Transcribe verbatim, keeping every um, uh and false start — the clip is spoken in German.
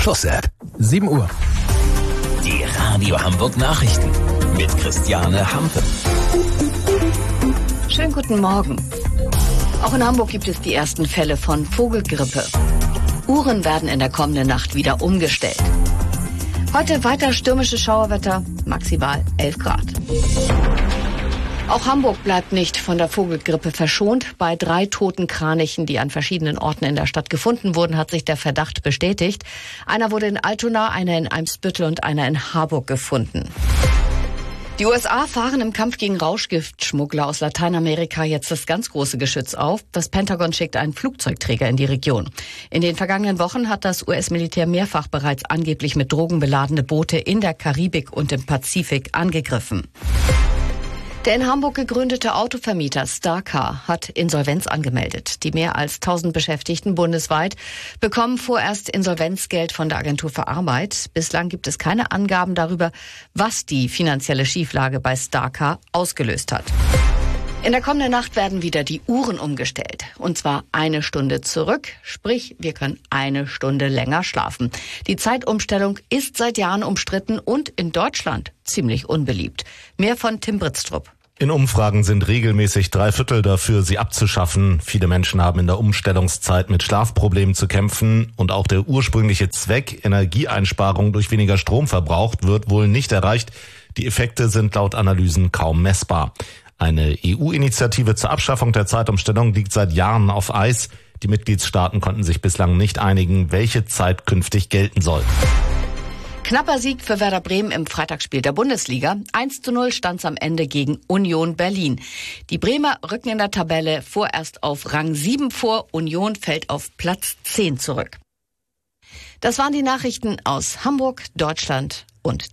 Plus-App. sieben Uhr. Die Radio Hamburg Nachrichten mit Christiane Hampe. Schönen guten Morgen. Auch in Hamburg gibt es die ersten Fälle von Vogelgrippe. Uhren werden in der kommenden Nacht wieder umgestellt. Heute weiter stürmisches Schauerwetter, maximal elf Grad. Auch Hamburg bleibt nicht von der Vogelgrippe verschont. Bei drei toten Kranichen, die an verschiedenen Orten in der Stadt gefunden wurden, hat sich der Verdacht bestätigt. Einer wurde in Altona, einer in Eimsbüttel und einer in Harburg gefunden. Die U S A fahren im Kampf gegen Rauschgiftschmuggler aus Lateinamerika jetzt das ganz große Geschütz auf. Das Pentagon schickt einen Flugzeugträger in die Region. In den vergangenen Wochen hat das U S-Militär mehrfach bereits angeblich mit Drogen beladene Boote in der Karibik und im Pazifik angegriffen. Der in Hamburg gegründete Autovermieter Starcar hat Insolvenz angemeldet. Die mehr als tausend Beschäftigten bundesweit bekommen vorerst Insolvenzgeld von der Agentur für Arbeit. Bislang gibt es keine Angaben darüber, was die finanzielle Schieflage bei Starcar ausgelöst hat. In der kommenden Nacht werden wieder die Uhren umgestellt. Und zwar eine Stunde zurück, sprich, wir können eine Stunde länger schlafen. Die Zeitumstellung ist seit Jahren umstritten und in Deutschland ziemlich unbeliebt. Mehr von Tim Britztrup. In Umfragen sind regelmäßig drei Viertel dafür, sie abzuschaffen. Viele Menschen haben in der Umstellungszeit mit Schlafproblemen zu kämpfen und auch der ursprüngliche Zweck, Energieeinsparung durch weniger Strom verbraucht, wird wohl nicht erreicht. Die Effekte sind laut Analysen kaum messbar. Eine E U-Initiative zur Abschaffung der Zeitumstellung liegt seit Jahren auf Eis. Die Mitgliedstaaten konnten sich bislang nicht einigen, welche Zeit künftig gelten soll. Knapper Sieg für Werder Bremen im Freitagsspiel der Bundesliga. eins zu null stand's am Ende gegen Union Berlin. Die Bremer rücken in der Tabelle vorerst auf Rang sieben vor. Union fällt auf Platz zehn zurück. Das waren die Nachrichten aus Hamburg, Deutschland und